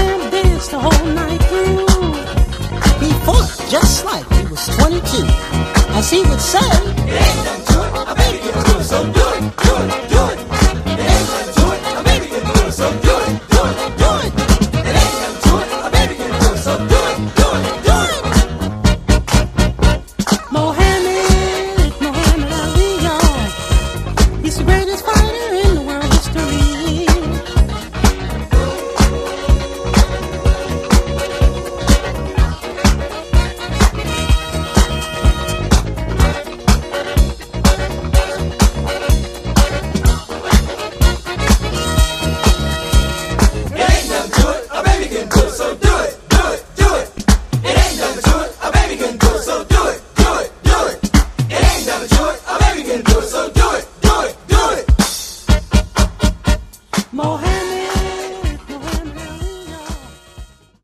man danced the whole night through. He fought just like he was 22. As he would say, it ain't nothing to it, a baby can do it, so do it, do it, do it. It ain't nothing to it, a baby can do it, so do it, do it, do it. It ain't nothing to it, a baby can do it, so do it, do it, do it. Muhammad Ali, y'all. He's the greatest fighter in the world history. So